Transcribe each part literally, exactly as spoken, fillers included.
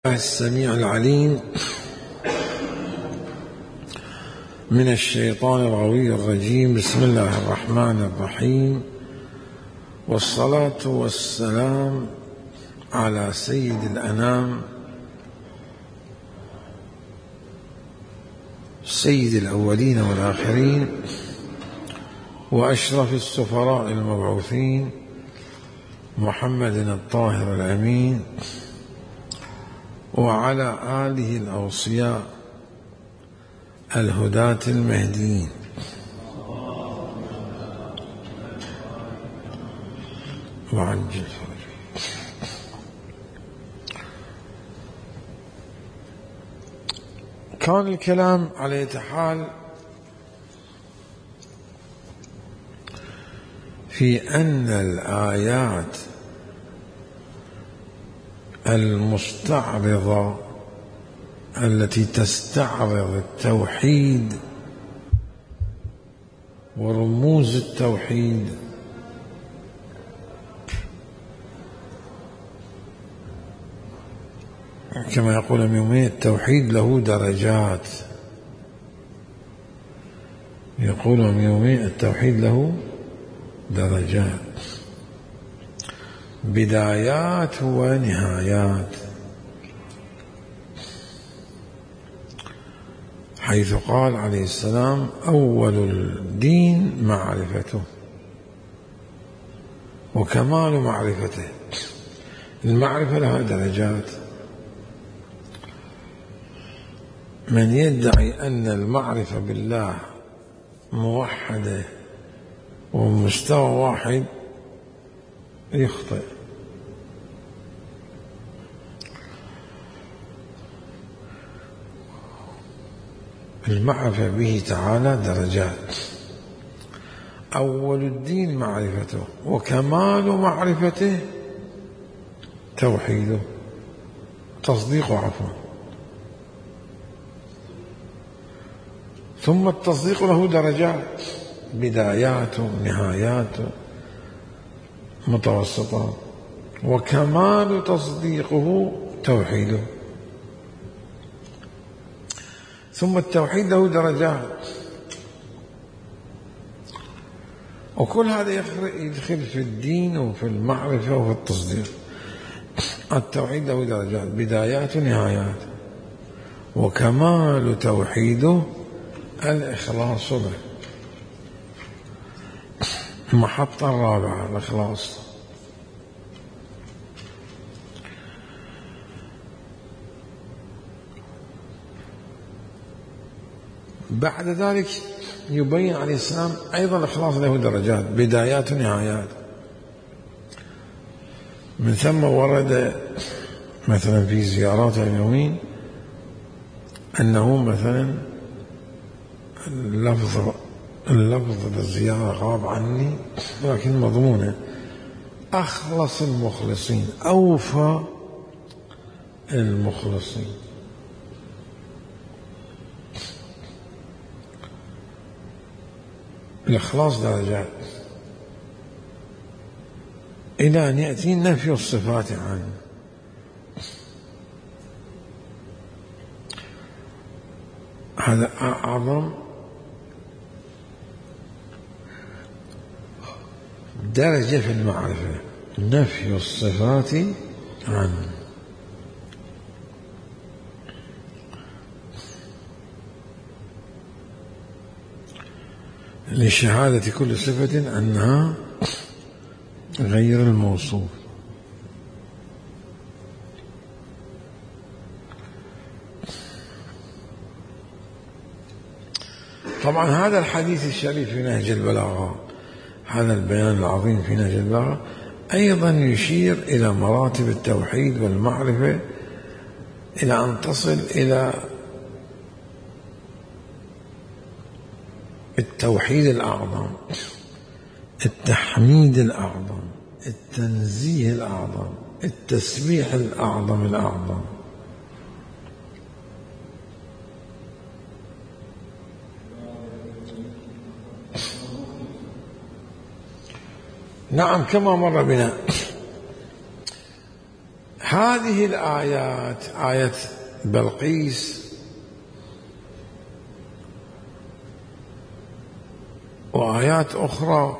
السميع العليم من الشيطان الغوي الرجيم. بسم الله الرحمن الرحيم، والصلاة والسلام على سيد الأنام سيد الأولين والآخرين وأشرف السفراء المبعوثين محمد الطاهر الأمين، وعلى آله الأوصياء الهداة المهديين. وعجل فرجه. كان الكلام على أية حال في أن الآيات المستعرضة التي تستعرض التوحيد ورموز التوحيد كما يقول ابن يومين التوحيد له درجات، يقول ابن يومين التوحيد له درجات، بدايات ونهايات، حيث قال عليه السلام أول الدين معرفته وكمال معرفته. المعرفة لها درجات، من يدعي أن المعرفة بالله موحدة ومستوى واحد يخطئ. المعرفة به تعالى درجات، أول الدين معرفته وكمال معرفته توحيده، تصديقه عفوا، ثم التصديق له درجات، بداياته نهاياته متوسطات، وكمال تصديقه توحيده. ثم التوحيد له درجات، وكل هذا يدخل في الدين وفي المعرفة وفي التصديق. التوحيد له درجات، بدايات ونهايات، وكمال توحيده الإخلاص به. المحطة الرابعة الإخلاص. بعد ذلك يبين عليه السلام أيضا الإخلاص له درجات، بدايات ونهايات. من ثم ورد مثلا في زيارات اليومين أنه مثلا اللفظ اللفظ بالزيارة غاب عني، لكن مضمونه أخلص المخلصين، أوفى المخلصين. الإخلاص درجات إلى أن يأتي نفي الصفات عنه. هذا أعظم درجة في المعرفة، نفي الصفات عنه. لشهادة كل صفة أنها غير الموصوف. طبعا هذا الحديث الشريف في نهج البلاغة، هذا البيان العظيم في نهج البلاغة أيضا يشير إلى مراتب التوحيد والمعرفة، إلى أن تصل إلى التوحيد الأعظم، التحميد الأعظم، التنزيه الأعظم، التسبيح الأعظم الأعظم. نعم كما مر بنا هذه الآيات، آية بلقيس وآيات أخرى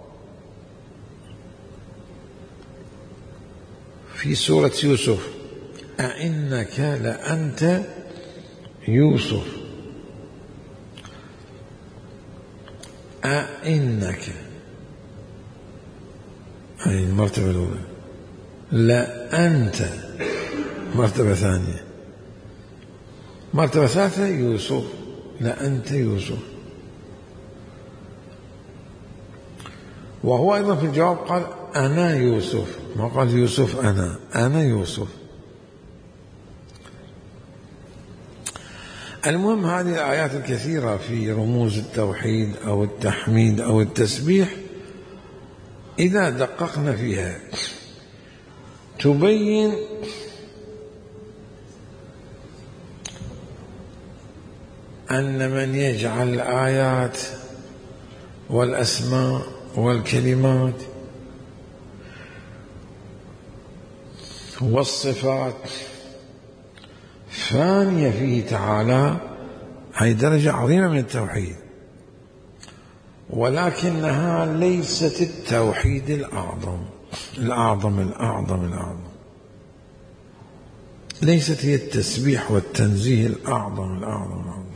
في سورة يوسف، أئنك لأنت يوسف، أئنك هذه المرتبة الأولى، لأنت مرتبة ثانية، مرتبة ثالثة يوسف، لأنت يوسف. وهو أيضا في الجواب قال أنا يوسف، ما قال يوسف أنا، أنا يوسف. المهم هذه الآيات الكثيرة في رموز التوحيد أو التحميد أو التسبيح إذا دققنا فيها تبين أن من يجعل الآيات والأسماء والكلمات والصفات فانية فيه تعالى، هذه درجة عظيمة من التوحيد، ولكنها ليست التوحيد الأعظم الأعظم الأعظم الأعظم، ليست هي التسبيح والتنزيه الأعظم الأعظم الأعظم.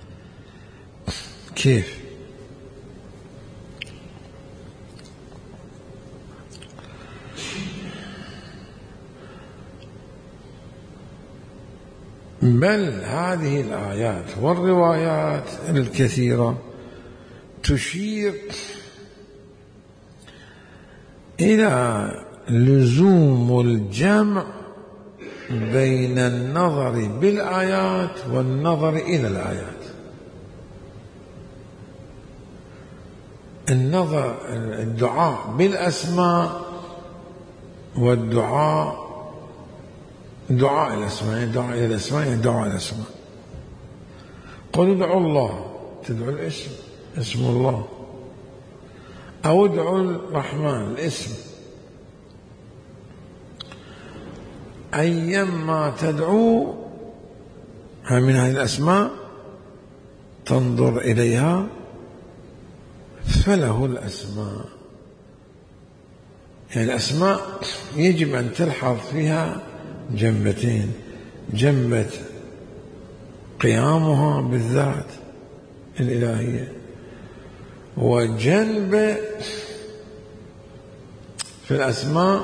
كيف؟ بل هذه الآيات والروايات الكثيرة تشير إلى لزوم الجمع بين النظر بالآيات والنظر إلى الآيات. النظر الدعاء بالأسماء والدعاء دعاء الأسماء، دعاء إلى الأسماء يعني دعاء الأسماء. قل ادعوا الله، تدعو الاسم، اسم الله، أو ادعوا الرحمن، الاسم. أيما تدعو من هذه الأسماء تنظر إليها فله الأسماء. يعني الأسماء يجب أن تلحظ فيها جنبتين، جنبة قيامها بالذات الإلهية، وجنب في الأسماء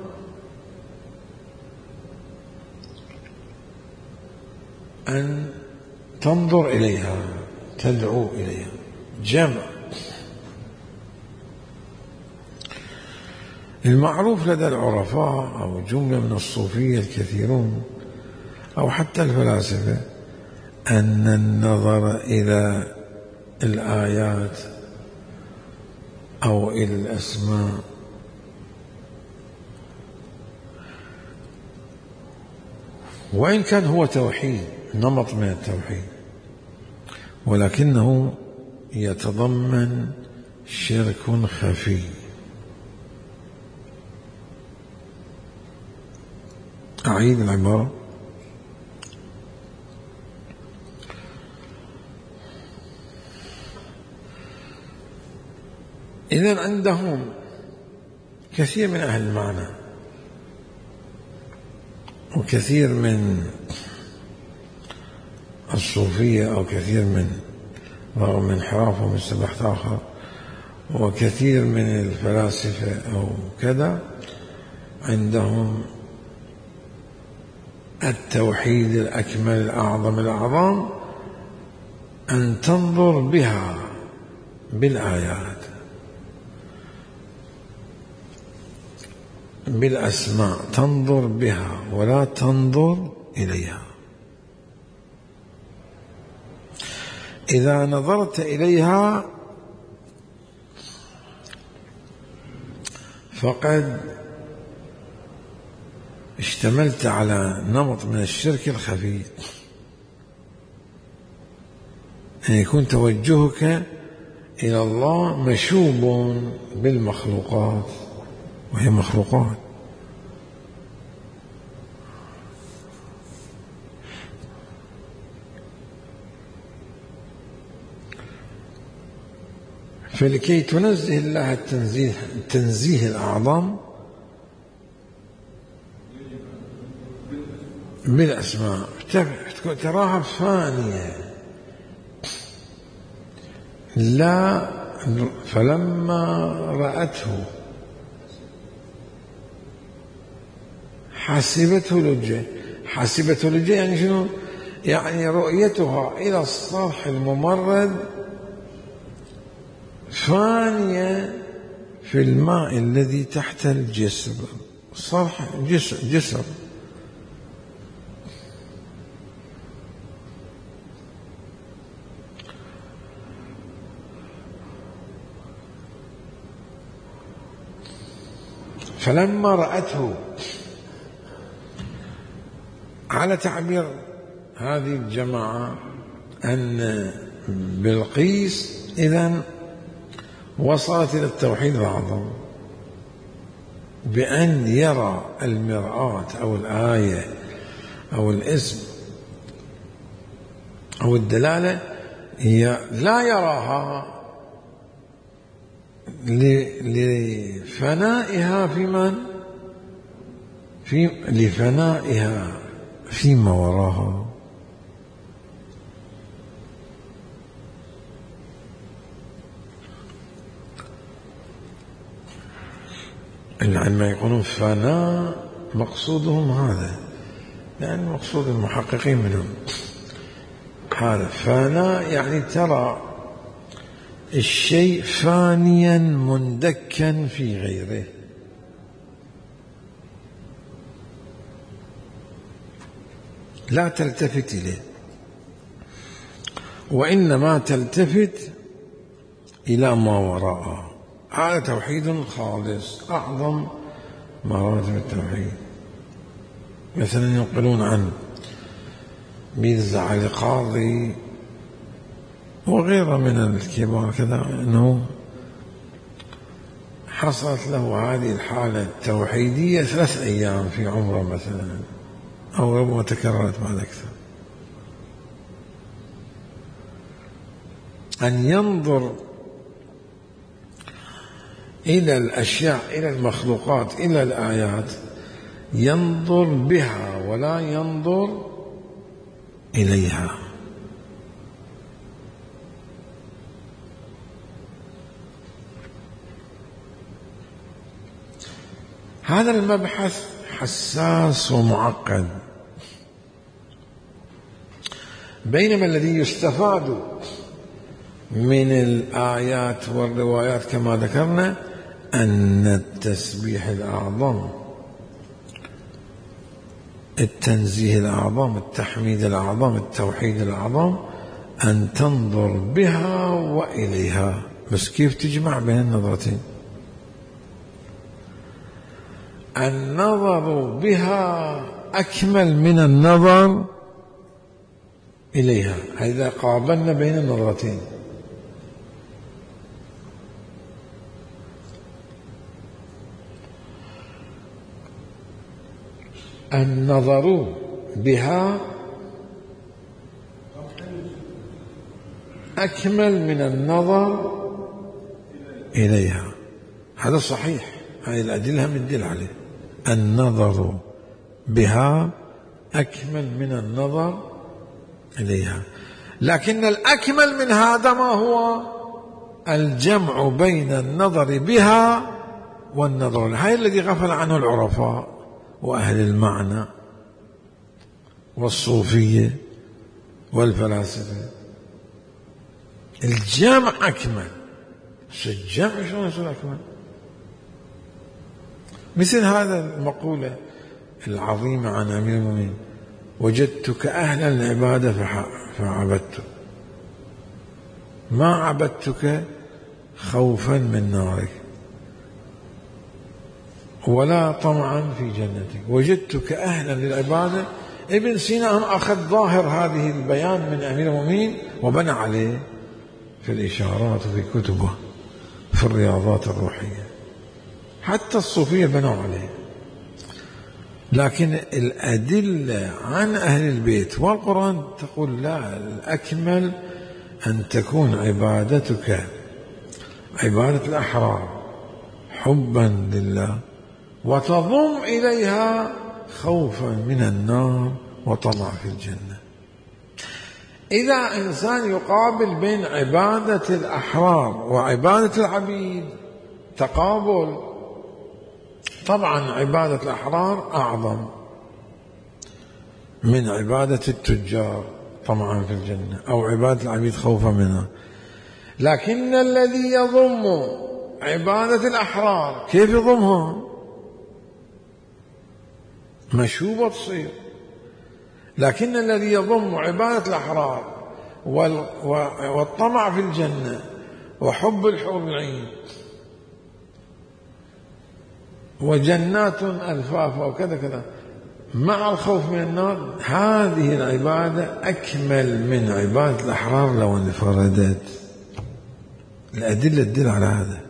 أن تنظر إليها، تدعو إليها، جمع. المعروف لدى العرفاء أو جملة من الصوفية الكثيرون أو حتى الفلاسفة أن النظر إلى الآيات أو إلى الأسماء وإن كان هو توحيد، نمط من التوحيد، ولكنه يتضمن شرك خفي. أعيد العبارة: إذن عندهم كثير من أهل المعنى وكثير من الصوفية أو كثير من رغم انحرافهم من سبحت آخر وكثير من الفلاسفة أو كذا عندهم التوحيد الأكمل الأعظم الأعظم أن تنظر بها بالآيات بالأسماء، تنظر بها ولا تنظر إليها. إذا نظرت إليها فقد اشتملت على نمط من الشرك الخفي، أن يكون توجهك إلى الله مشوب بالمخلوقات، وهي مخلوقات. فلكي تنزه الله التنزيه, التنزيه الأعظم بالأسماء تراها فانية لا. فلما رأته حسبته لجة. حسبته لجة يعني شنو؟ يعني رؤيتها إلى الصرح الممرد فانية في الماء الذي تحت الجسر. صرح جسر, جسر. فلما رأته على تعبير هذه الجماعة أن بلقيس إذن وصلت إلى التوحيد الأعظم بأن يرى المرآة أو الآية أو الاسم أو الدلالة هي لا يراها لفنائها في من؟ في لفنائها فيما وراها. عندما يقولون فناء مقصودهم هذا، يعني مقصود المحققين منهم هذا. فناء يعني ترى الشيء فانيا مندكا في غيره. لا تلتفت إليه، وإنما تلتفت إلى ما وراءه. هذا توحيد خالص، أعظم مراتب التوحيد. مثلا ينقلون عن ميرزا علي قاضي وغيره من الكبار كذا أنه حصلت له هذه الحالة التوحيدية ثلاث أيام في عمره مثلا، أو ربما تكررت بعد أكثر. أن ينظر إلى الأشياء، إلى المخلوقات، إلى الآيات، ينظر بها ولا ينظر إليها. هذا المبحث حساس ومعقد، بينما الذي يستفاد من الآيات والروايات كما ذكرنا أن التسبيح الأعظم، التنزيه الأعظم، التحميد الأعظم، التوحيد الأعظم، أن تنظر بها وإليها. بس كيف تجمع بين النظرتين؟ النظر بها أكمل من النظر إليها، إذا قابلنا بين النظرتين. النظر بها أكمل من النظر إليها، هذا صحيح، هذه الأدلة مندل عليه. النظر بها أكمل من النظر إليها، لكن الأكمل من هذا ما هو؟ الجمع بين النظر بها والنظر لها. هذا الذي غفل عنه العرفاء وأهل المعنى والصوفية والفلاسفة. الجمع أكمل. الجمع شلون يصير أكمل؟ مثل هذا المقولة العظيمة عن أمير المؤمنين: وجدتك أهلا العبادة فعبدتك، ما عبدتك خوفا من نارك ولا طمعا في جنتك، وجدتك أهلا للعبادة. ابن سينا أخذ ظاهر هذه البيان من أمير المؤمنين وبنى عليه في الإشارات وفي كتبه في الرياضات الروحية، حتى الصوفية بنوا عليه. لكن الأدلة عن أهل البيت والقرآن تقول لا، الأكمل أن تكون عبادتك عبادة الأحرار حبا لله، وتضم إليها خوفا من النار وطمع في الجنة. إذا إنسان يقابل بين عبادة الأحرار وعبادة العبيد تقابل، طبعا عبادة الأحرار أعظم من عبادة التجار طمعا في الجنة، أو عبادة العبيد خوفا منها. لكن الذي يضم عبادة الأحرار كيف يضمها؟ مشوبة تصير. لكن الذي يضم عبادة الأحرار والطمع في الجنة وحب الحور العين وجنات ألفافا وكذا كذا مع الخوف من النار، هذه العبادة أكمل من عبادة الأحرار لو انفردت. الأدلة تدل على هذا.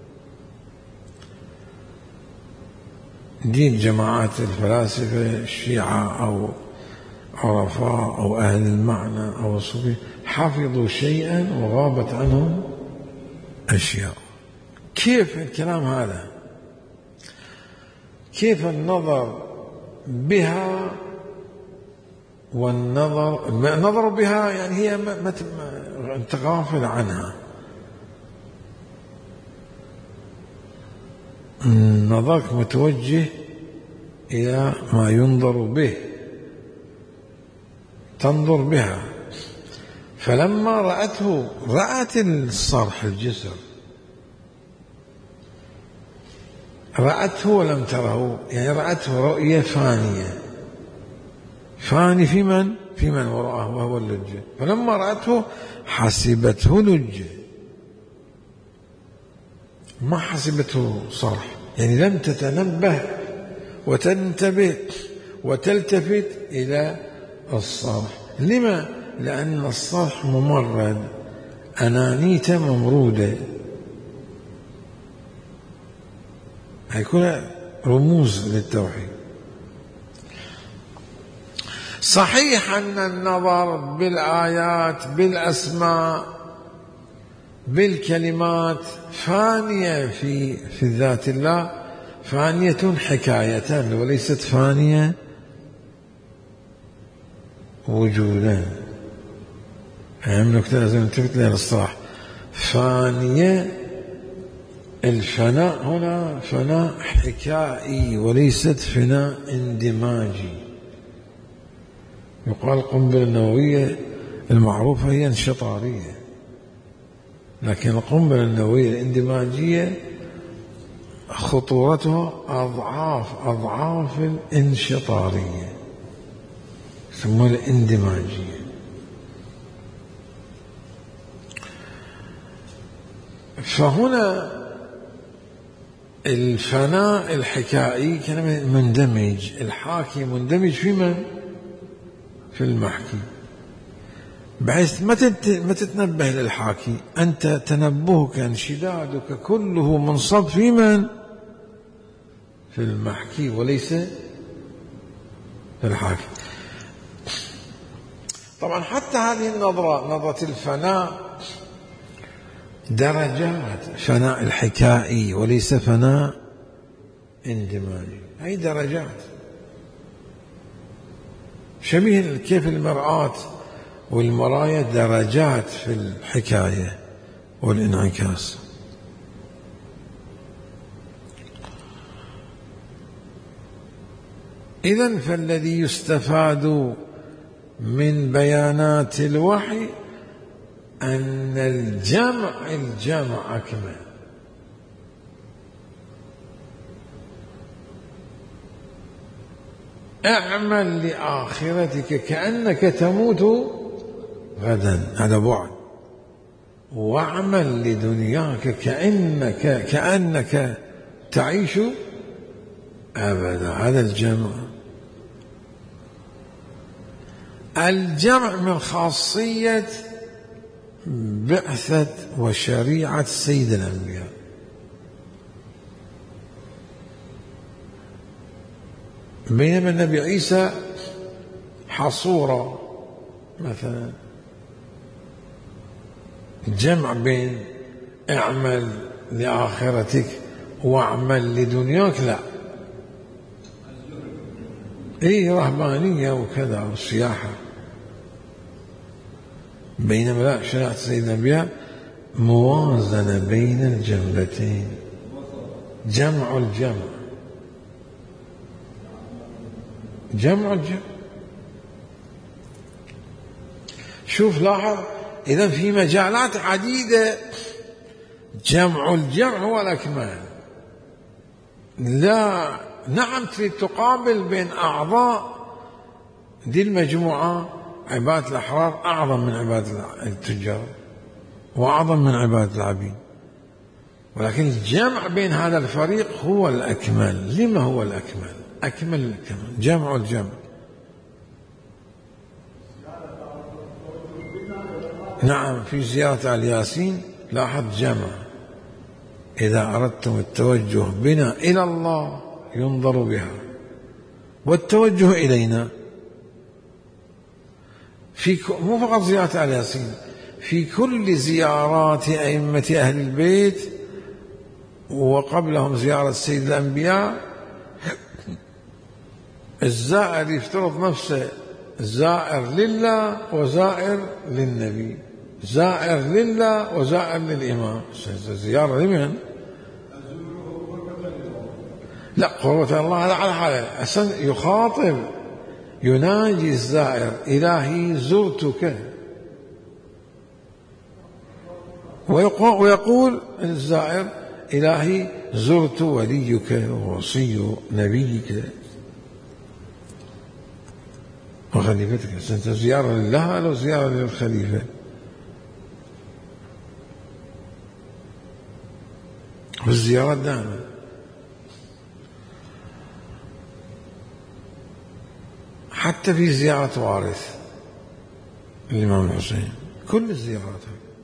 دين جماعات الفلاسفة الشيعة أو عرفاء أو أهل المعنى أو الصوفية حفظوا شيئا وغابت عنهم أشياء. كيف الكلام هذا؟ كيف النظر بها والنظر النظر بها يعني هي ما أنت غافل عنها. نظرك متوجه إلى ما ينظر به، تنظر بها. فلما رأته رأت الصرح الجسر، رأته ولم تره، يعني رأته رؤية فانية، فاني في من؟ في من وراءه وهو اللجة. فلما رأته حسبته لجة، ما حسبته صرح، يعني لم تتنبه وتنتبه وتلتفت إلى الصرح. لما؟ لأن الصرح ممرد، أنانيته ممرودة. هيكون رموز للتوحيد. صحيح أن النظر بالآيات بالأسماء بالكلمات فانية في في ذات الله، فانية حكاية وليست فانية وجودا. أهم نكتة لازم نلتفت لها الصراحة. فانية، الفناء هنا فناء حكائي وليست فناء اندماجي. يقال القنبلة النووية المعروفة هي انشطارية، لكن القنبلة النووية الاندماجية خطورتها أضعاف أضعاف الانشطارية، يسمونها الاندماجية. فهنا الفناء الحكائي كلمة مندمج، الحاكي مندمج في من؟ في المحكي، بحيث ما ما تتنبه للحاكي، أنت تنبهك انشدادك كله منصب في من؟ في المحكي وليس في الحاكي. طبعا حتى هذه النظرة، نظرة الفناء، درجات. فناء الحكائي وليس فناء اندماجي، هي درجات. شبيه كيف المرآة والمرايا درجات في الحكاية والانعكاس. إذن فالذي يستفاد من بيانات الوحي أن الجمع الجمع أكمل. اعمل لآخرتك كأنك تموت غدا، هذا بعد. واعمل لدنياك كأنك كأنك تعيش أبدا، هذا الجمع. الجمع من خاصية بعثة وشريعة سيد الأنبياء. بينما النبي عيسى حصورة مثلا، جمع بين اعمل لآخرتك واعمل لدنياك، لا. ايه رهبانية وكذا والسياحة، بينما لا، شريعة سيدنا بها موازنة بين الجنبتين، جمع الجمع، جمع الجمع. شوف لاحظ، إذن في مجالات عديدة جمع الجمع هو الأكمل. لا، نعم تريد تقابل بين أعضاء دي المجموعة، عبادة الأحرار أعظم من عبادة التجار وأعظم من عبادة العبيد، ولكن الجمع بين هذا الفريق هو الأكمل. لما هو الأكمل؟ أكمل الأكمل جمع الجمع. نعم، في زيارة الياسين لاحظ جمع: إذا أردتم التوجه بنا إلى الله ينظر بها، والتوجه إلينا في مو فقط زيارة الياسين، في كل زيارات أئمة أهل البيت وقبلهم زيارة سيد الأنبياء، الزائر يفترض نفسه زائر لله وزائر للنبي، زائر لله وزائر للإمام. زيارة لمن؟ لا، قربة الله هذا على حاله، أصلا يخاطب يناجي الزائر: إلهي زرتك، ويقول الزائر: إلهي زرت وليك ووصي نبيك وخليفتك. أنت زيارة لله ولا زيارة للخليفة؟ والزيارات دائما. حتى في زيارة وارث الإمام الحسين، كل الزيارات.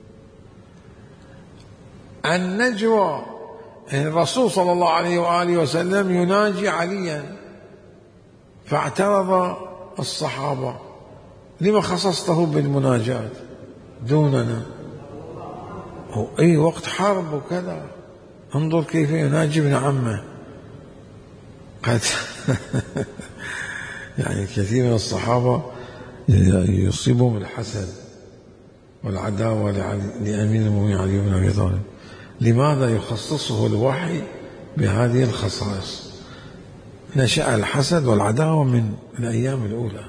النجوى، الرسول صلى الله عليه وآله وسلم يناجي عليا، فاعترض الصحابة: لما خصصته بالمناجاة دوننا؟ أي وقت حرب وكذا، انظر كيف يناجي ابن عمه. قد يعني كثير من الصحابة يصيبهم الحسد والعداوة لأمير المؤمنين علي بن أبي طالب. لماذا يخصصه الوحي بهذه الخصائص؟ نشأ الحسد والعداوة من الأيام الأولى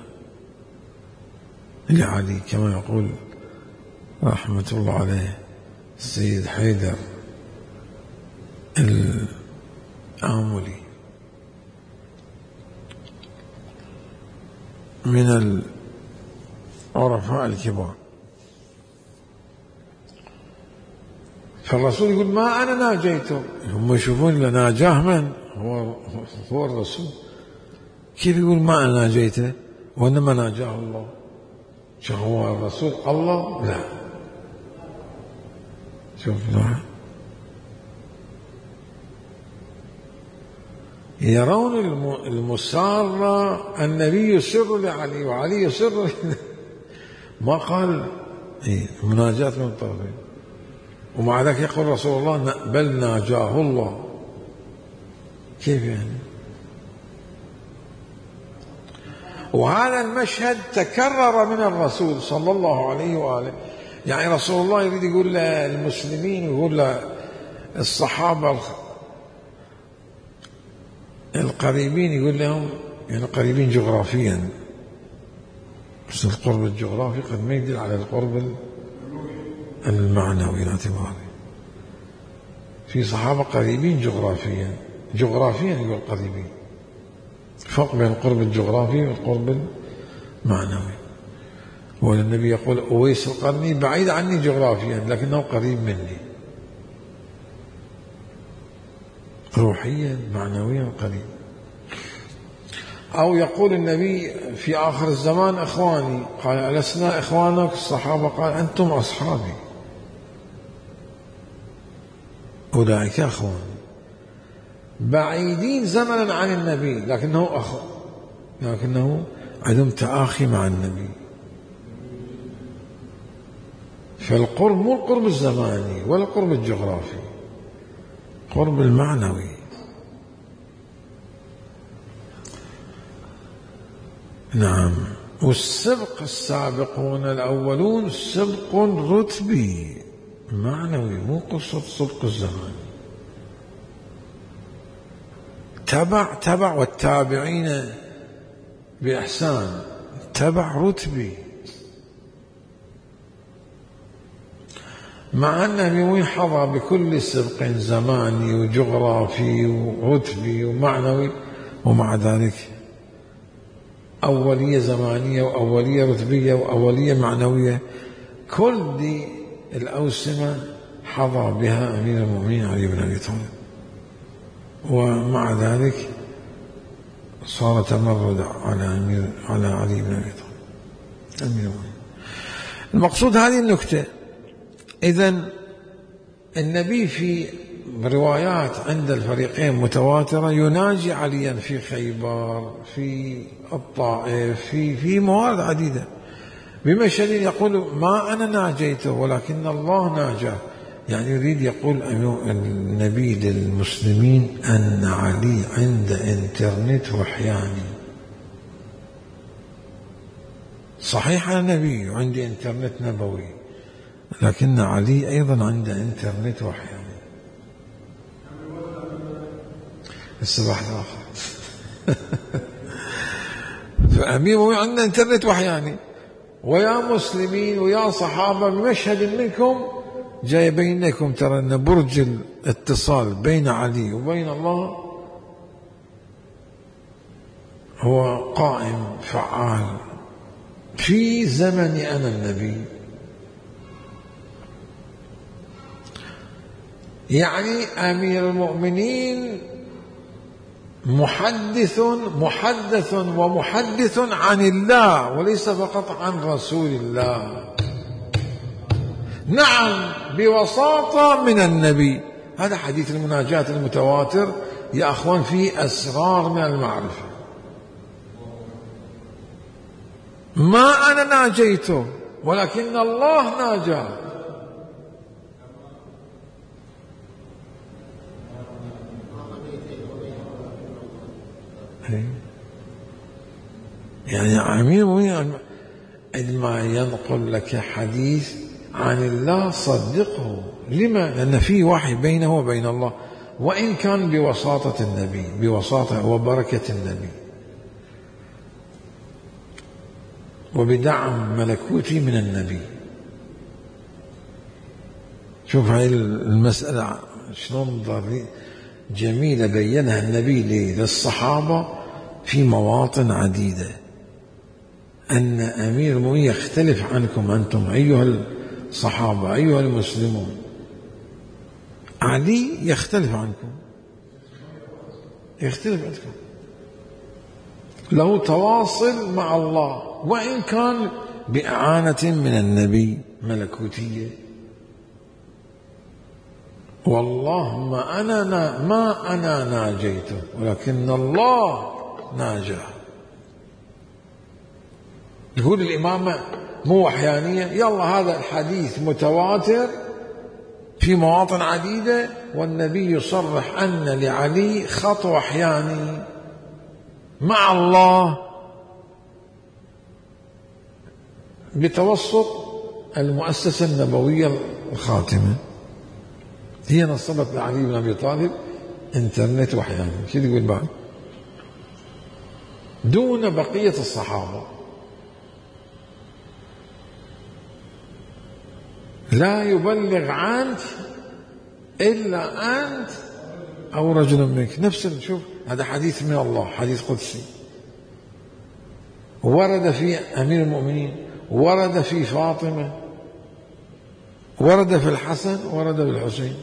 لعلي، كما يقول رحمة الله عليه السيد حيدر الآملي من العرفاء الكبار. فالرسول يقول: ما أنا ناجيته. هم يشوفون ناجاه من؟ هو, هو الرسول. كيف يقول ما أنا ناجيته وإنما ناجاه الله؟ شو هو الرسول الله؟ لا. شوف، لا. يرون المسارة النبي يسر لعلي وعلي يسر ما قال إيه مناجاة من الطرفين، ومع ذلك يقول رسول الله: بل ناجاه الله. كيف يعني؟ وهذا المشهد تكرر من الرسول صلى الله عليه وآله. يعني رسول الله يريد يقول للمسلمين، يقول للصحابة القريبين، يقول لهم يعني قريبين جغرافيا، بس القرب الجغرافي قد ما يدل على القرب المعنوي الاعتباري. في صحابة قريبين جغرافيا، جغرافيا يقول قريبين، فرق بين القرب الجغرافي والقرب المعنوي. والنبي يقول: أويس القرني بعيد عني جغرافيا لكنه قريب مني، روحيا معنويا قريب. أو يقول النبي في آخر الزمان: إخواني، قال: ألسنا إخوانك؟ الصحابة قال: أنتم أصحابي. أولئك أخواني، بعيدين زمنا عن النبي لكنه أخو، لكنه عندهم تآخي مع النبي. فالقرب مو القرب الزماني ولا القرب الجغرافي، قرب المعنوي. نعم. والسبق السابقون الأولون سبق رتبي معنوي، مو قصة سبق الزماني. تبع تبع والتابعين بإحسان، تبع رتبي. مع أن النبي حظى بكل سبق زماني وجغرافي ورتبي ومعنوي، ومع ذلك أولية زمانية وأولية رتبية وأولية معنوية، كل دي الأوسمة حظى بها أمير المؤمنين علي بن أبي طالب، ومع ذلك صار تمرد على أمير على علي بن أبي طالب أمير المؤمنين. المقصود هذه النكتة. إذن النبي في روايات عند الفريقين متواترة يناجي عليا في خيبر، في الطائف، في في موارد عديدة، بمشهد يقول ما أنا ناجيته ولكن الله ناجاه. يعني يريد يقول النبي للمسلمين أن علي عند انترنت وحياني. صحيح أنا نبي وعندي انترنت نبوي، لكن علي أيضا عنده انترنت وحياني. الصباح الآخر فأمير عنده انترنت وحياني. ويا مسلمين ويا صحابة، بمشهد منكم جاي بينكم ترى أن برج الاتصال بين علي وبين الله هو قائم فعال في زمن أنا النبي. يعني أمير المؤمنين محدث محدث ومحدث عن الله وليس فقط عن رسول الله. نعم بوساطة من النبي. هذا حديث المناجاة المتواتر يا أخوان فيه أسرار من المعرفة. ما أنا ناجيته ولكن الله ناجاه. يعني أمير المؤمنين عندما ينقل لك حديث عن الله صدقه. لما؟ لأن في وحي بينه وبين الله، وإن كان بوساطة النبي، بوساطة وبركة النبي وبدعم ملكوتي من النبي. شوف هاي المسألة شلون جميلة بينها النبي للصحابة في مواطن عديدة، أن أمير المؤمنين يختلف عنكم أنتم أيها الصحابة أيها المسلمون. علي يختلف عنكم، يختلف عنكم، له تواصل مع الله وإن كان بإعانة من النبي ملكوتية. والله ما أنا ما أنا ناجيته ولكن الله ناجاه. يقول الإمامة مو وحيانية، يلا هذا الحديث متواتر في مواطن عديدة، والنبي يصرح أن لعلي خط وحياني مع الله بتوسط المؤسسة النبوية الخاتمة. هي نصبت لعلي بن أبي طالب انترنت وحياني. شو يقول بعد؟ دون بقية الصحابة. لا يبلغ عنك إلا أنت أو رجل منك. نفس شوف هذا حديث من الله، حديث قدسي ورد في أمير المؤمنين، ورد في فاطمة، ورد في الحسن، ورد في الحسين.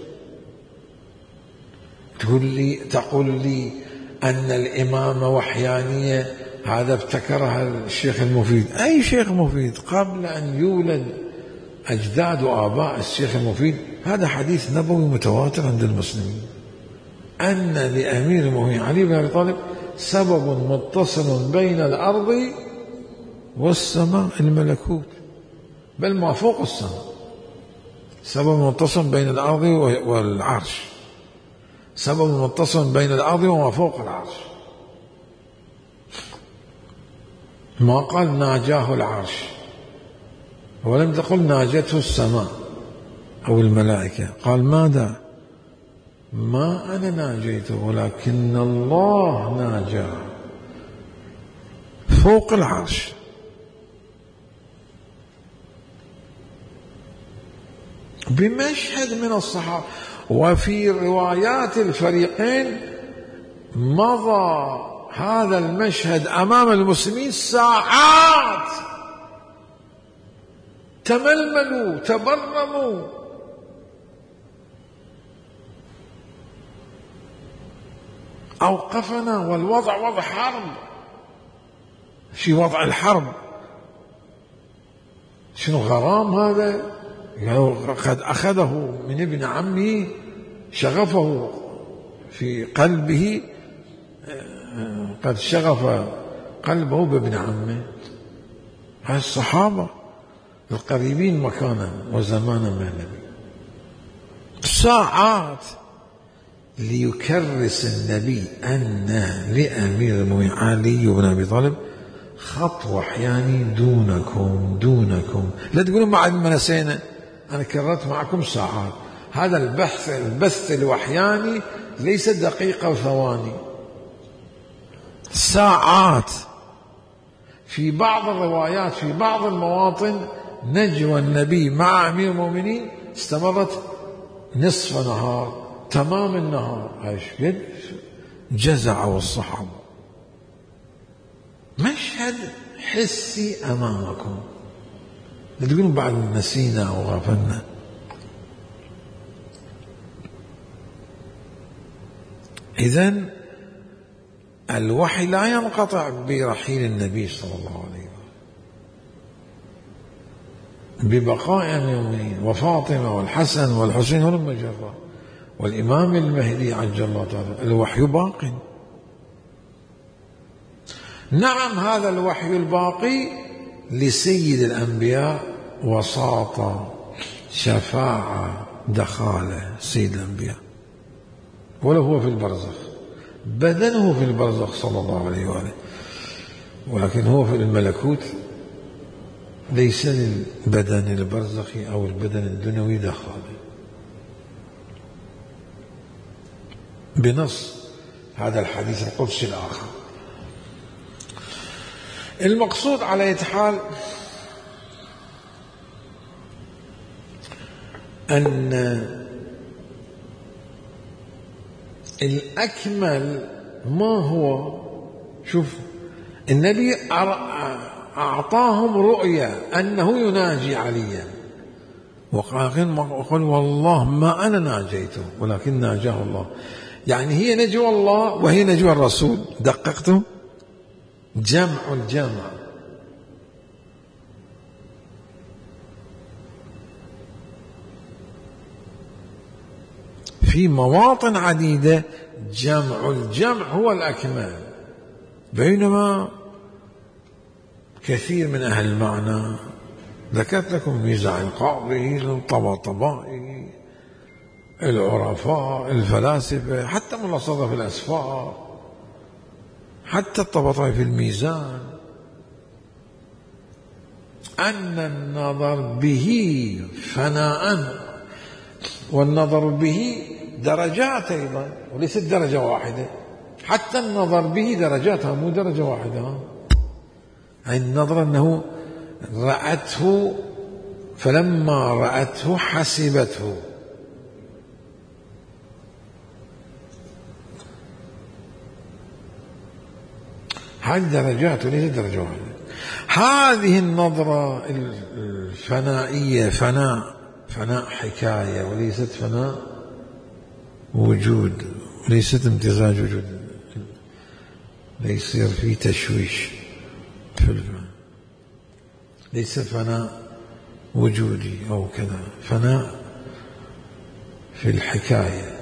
تقول لي تقول لي أن الإمامة وحيانية، هذا ابتكرها الشيخ المفيد. أي شيخ مفيد؟ قبل أن يولد أجداد وآباء الشيخ المفيد. هذا حديث نبوي متواتر عند المسلمين أن لأمير المؤمنين علي بن أبي طالب سبب متصل بين الأرض والسماء، الملكوت، بل ما فوق السماء. سبب متصل بين الأرض والعرش، سبب متصل بين الأرض وما فوق العرش. ما قال ناجاه العرش، ولم تقل ناجته السماء أو الملائكة، قال ماذا؟ ما أنا ناجيته ولكن الله ناجاه فوق العرش. بمشهد من الصحابة. وفي روايات الفريقين مضى هذا المشهد أمام المسلمين ساعات، تململوا تبرموا. أوقفنا والوضع وضع حرب، في وضع الحرب. شنو غرام هذا؟ قد أخذه من ابن عمه، شغفه في قلبه، قد شغف قلبه بابن عمه. هاي الصحابة القريبين مكانا وزمانا من النبي. ساعات ليكرس النبي أن لأمير المؤمنين علي بن أبي طالب خط وحياني دونكم دونكم. لا تقولون بعد ما نسينا، أنا كررت معكم ساعات. هذا البحث البث الوحياني ليس دقيقة وثواني، ساعات. في بعض الروايات في بعض المواطن نجوى النبي مع أمير المؤمنين استمرت نصف نهار، تمام النهار. ايش جزعوا الصحابة. مشهد حسي أمامكم، لا تقولون بعد نسينا وغفلنا. إذن الوحي لا ينقطع برحيل النبي صلى الله عليه وسلم، ببقاء المؤمنين وفاطمة والحسن والحسين ولما جرى والإمام المهدي عجل الله تعالى. الوحي باق. نعم، هذا الوحي الباقي لسيد الأنبياء وساطة، شفاعة، دخالة سيد الأنبياء، ولو هو في البرزخ، بدنه في البرزخ صلى الله عليه وآله، ولكن هو في الملكوت ليس للبدن البرزخي أو البدن الدنيوي دخالة، بنص هذا الحديث القدسي الآخر. المقصود على أي حال أن الأكمل ما هو، شوف النبي أعطاهم رؤيا أنه يناجي عليا، وقال والله ما أنا ناجيته ولكن ناجاه الله. يعني هي نجوى الله وهي نجوى الرسول. دققتم؟ جمع الجمع. في مواطن عديدة جمع الجمع هو الأكمل، بينما كثير من أهل المعنى ذكرت لكم ميزة القاضي، الطباطبائي، العرفاء، الفلاسفة، حتى ملصقة في الأسفار، حتى الطباطبائي في الميزان، أن النظر به فناء، والنظر به درجات أيضا وليست درجة واحدة. حتى النظر به درجاتها مو درجة واحدة. أي النظر أنه رأته، فلما رأته حسبته. هذه درجات وليست درجة واحدة. هذه النظرة الفنائية فناء فناء حكاية وليست فناء وجود، وليست امتزاج وجود، ليصير في تشويش في الفن. ليس فناء وجودي أو كذا، فناء في الحكاية.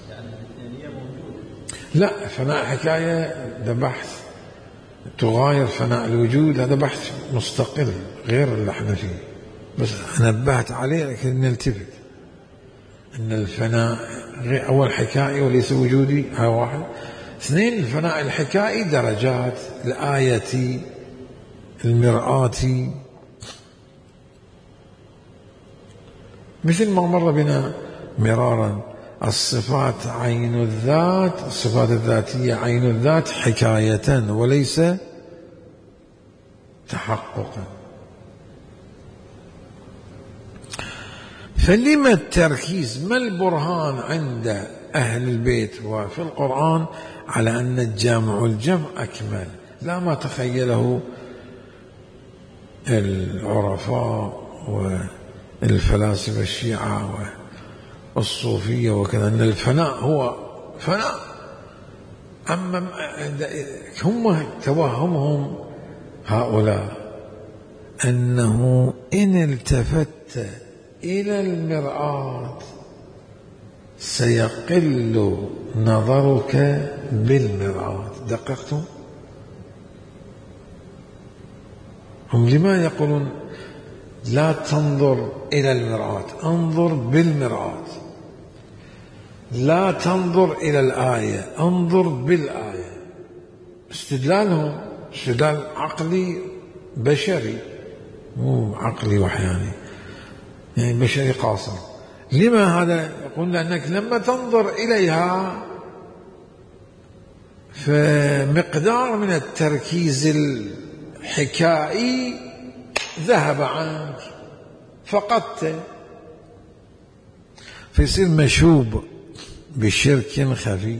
لا، فناء حكاية ده بحث، تغاير فناء الوجود هذا بحث مستقل غير اللي احنا فيه، بس نبهت عليه لكن نلتفت. أن الفناء أول حكائي وليس وجودي، هذا واحد. اثنين، الفناء الحكائي درجات، الآية، المرآة، مثل ما مر بنا مرارا، الصفات عين الذات، الصفات الذاتية عين الذات حكاية وليس تحققا. فلما التركيز؟ ما البرهان عند أهل البيت وفي القرآن على أن الجامع الجمع أكمل؟ لا ما تخيله العرفاء والفلاسفة الشيعة والصوفية وكذا، أن الفناء هو فناء. أما هم توهمهم هؤلاء أنه إن التفت إلى المرآة سيقل نظرك بالمرآة. دققتم؟ هم لما يقولون لا تنظر إلى المرآة، انظر بالمرآة. لا تنظر إلى الآية، انظر بالآية. استدلالهم استدلال عقلي بشري، مو عقلي وحياني، يعني بشري قاصر. لما هذا؟ يقول لأنك لما تنظر إليها فمقدار من التركيز الحكائي ذهب عنك، فقدت، فيصير مشوب بشرك خفي.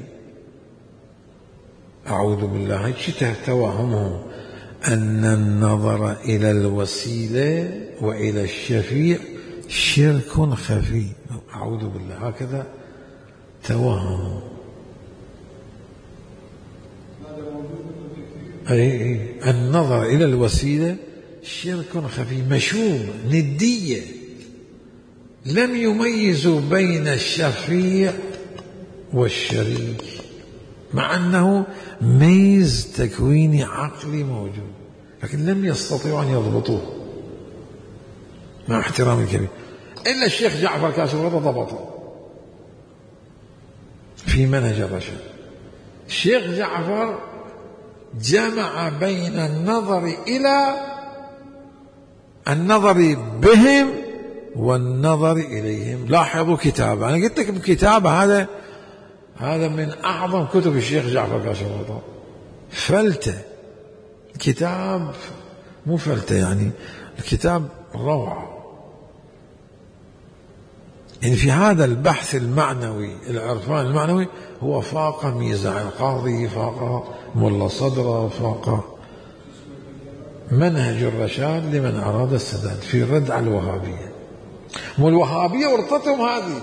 أعوذ بالله. هيك توهمهم أن النظر إلى الوسيلة وإلى الشفيع شرك خفي. أعوذ بالله، هكذا توهم. أي أي النظر إلى الوسيلة شرك خفي مشوب، ندية. لم يميزوا بين الشفيع والشريك، مع أنه ميز تكويني عقلي موجود، لكن لم يستطيعوا أن يضبطوه مع احترام الكبير. إلا الشيخ جعفر كاشف الغطاء ضبطه في منهج الرشد. الشيخ جعفر جمع بين النظر إلى النظر بهم والنظر إليهم. لاحظوا كتابه، أنا قلت لكم كتابه هذا هذا من أعظم كتب الشيخ جعفر كاشف الغطاء. فلتة كتاب، مو فلتة يعني، الكتاب روعة. يعني في هذا البحث المعنوي، العرفان المعنوي، هو فاق ميزان القاضي، فاق ملا صدرة، فاق منهج الرشاد لمن أراد السداد في الرد على الوهابية. والوهابية ورطتهم هذه،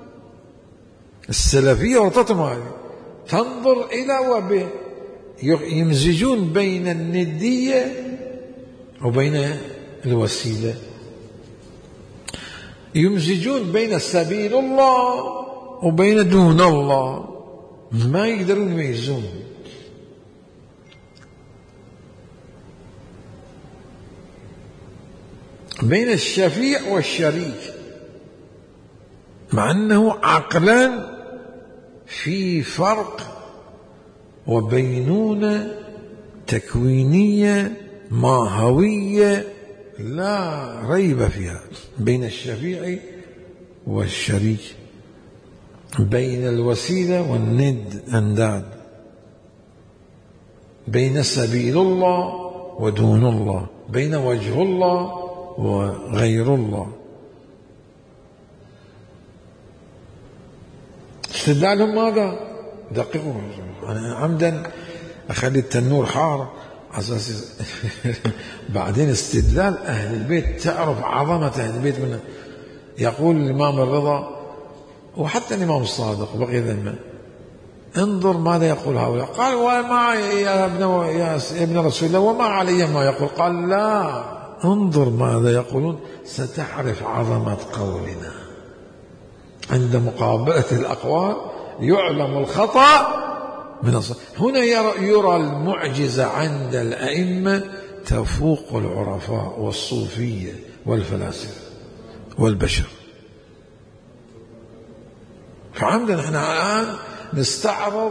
السلفية ورطتهم هذه، تنظر إلى وب يمزجون بين الندية وبين الوسيلة، يمزجون بين سبيل الله وبين دون الله، ما يقدرون يميزون. بين الشفيع والشريك، مع أنه عقلا في فرق وبينونة تكوينية ماهوية لا ريب فيها بين الشفيع والشريك، بين الوسيلة والند أنداد، بين سبيل الله ودون الله، بين وجه الله وغير الله. استدلالهم ماذا؟ دققوا. أنا عمدا أخلي التنور حار أساس بعدين استدلال أهل البيت، تعرف عظمة أهل البيت منه. يقول الإمام الرضا وحتى الإمام الصادق بقي ذمه، انظر ماذا يقول هؤلاء. قال وما يا ابن يا ابن رسول الله وما علي ما يقول. قال لا، انظر ماذا يقولون ستعرف عظمة قولنا. عند مقابلة الأقوال يعلم الخطأ من الصحيح. هنا يرى, يرى المعجزة عند الأئمة تفوق العرفاء والصوفية والفلاسفة والبشر. فعمدا احنا الآن نستعرض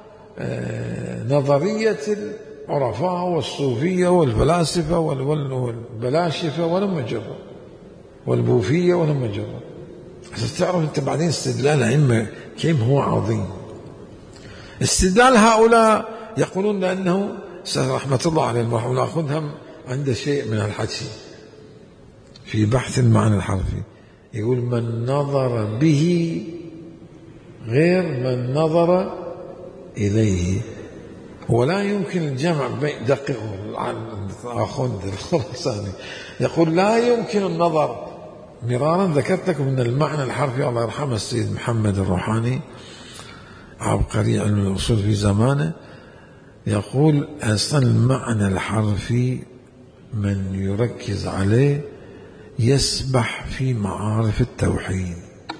نظرية العرفاء والصوفية والفلاسفة والبلاشفة ولما جرى والبوفية ولما جرى، عشان تعرف انت بعدين استدلال الأئمة كيف هو عظيم. استدلال هؤلاء يقولون لأنه رحمة الله عليه المرحوم ناخذهم عنده شيء من الحكي في بحث المعنى الحرفي، يقول من نظر به غير من نظر إليه، ولا يمكن الجمع بين دقيقه الأخوند الخراساني يقول لا يمكن النظر. مرارا ذكرت لكم من المعنى الحرفي الله يرحمه السيد محمد الروحاني عبقري علم الأصول في زمانه، يقول أصلا المعنى الحرفي من يركز عليه يسبح في معارف التوحيد.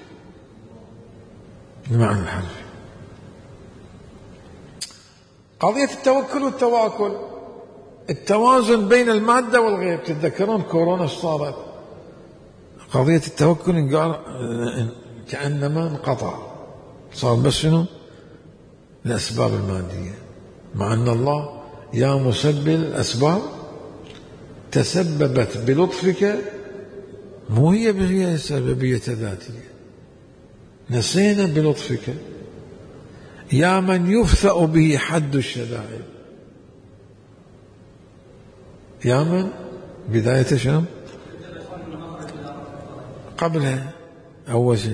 المعنى الحرفي قضية التوكل والتواكل، التوازن بين المادة والغيب. تتذكرون كورونا ايش صارت؟ قضية التوكل قال كأنما انقطع، صار بس شنو؟ الأسباب المادية، مع أن الله يا مسبب الأسباب تسببت بلطفك، مو هي هي سببية ذاتية، نسينا بلطفك يا من يفثأ به حد الشدائد، يا من بداية شنو؟ قبلها أول شيء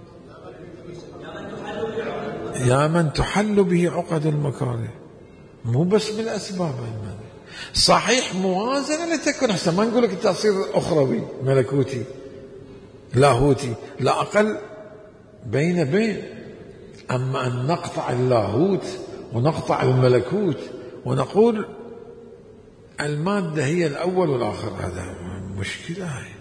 يا من تحل به عقد المكاره، مو بس بالأسباب المادية. صحيح موازنة لتكن أحسن، ما نقول لك التأصيل أخروي ملكوتي لاهوتي، لا أقل بين بين، أما أن نقطع اللاهوت ونقطع الملكوت ونقول المادة هي الأول والآخر، هذا مشكلة. هاي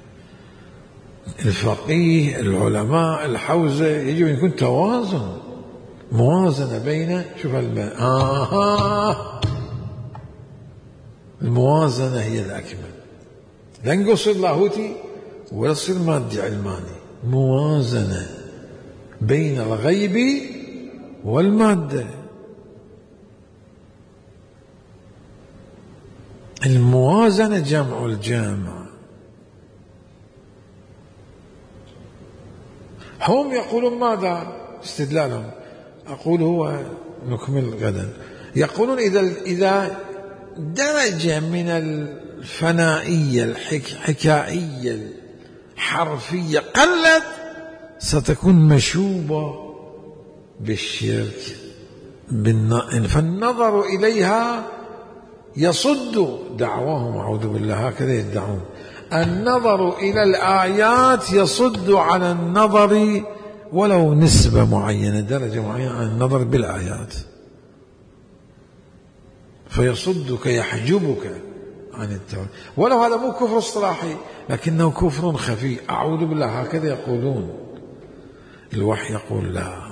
الفقيه العلماء الحوزة يجب أن يكون توازن، موازنة بين شوف الماء آه الموازنة هي الأكمل، لا نقص اللاهوتي ولا تصير مادي علماني، موازنة بين الغيب والمادة. الموازنة جمع الجامع. هم يقولون ماذا استدلالهم؟ أقول هو نكمل غدا. يقولون إذا إذا درجة من الفنائية الحكائية الحرفية قلت ستكون مشوبة بالشرك، فالنظر إليها يصد دعواهم، أعوذ بالله هكذا يدعون. النظر إلى الآيات يصد على النظر ولو نسبة معينة، درجة معينة عن النظر بالآيات، فيصدك يحجبك عن التوحيد. ولو هذا مو كفر اصطلاحي لكنه كفر خفي، أعوذ بالله هكذا يقولون. الوحي يقول لا،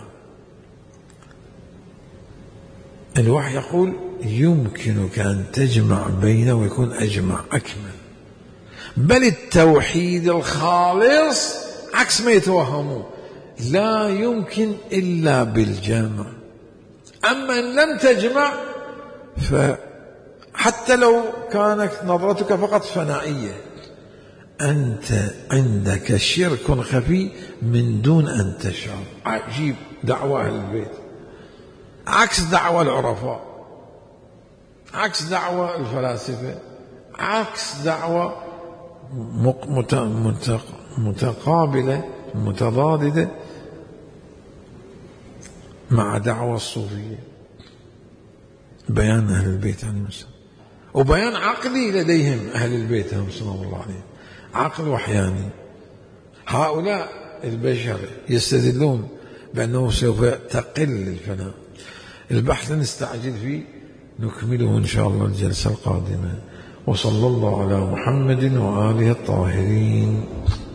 الوحي يقول يمكنك أن تجمع بينه ويكون أجمع أكمل، بل التوحيد الخالص عكس ما يتوهمون، لا يمكن إلا بالجمع. أما إن لم تجمع فحتى لو كانت نظرتك فقط فنائية أنت عندك شرك خفي من دون أن تشعر. عجيب دعوة أهل البيت، عكس دعوة العرفاء، عكس دعوة الفلاسفة، عكس دعوة متقابلة متضادة مع دعوة الصوفية. بيان أهل البيت عليهم السلام، وبيان عقلي لديهم أهل البيت عليهم سلام الله عليهم، عقل وحياني. هؤلاء البشر يستدلون بأنه سوف تقل الفناء. البحث نستعجل فيه، نكمله إن شاء الله الجلسة القادمة. وصلى الله على محمد وآله الطاهرين.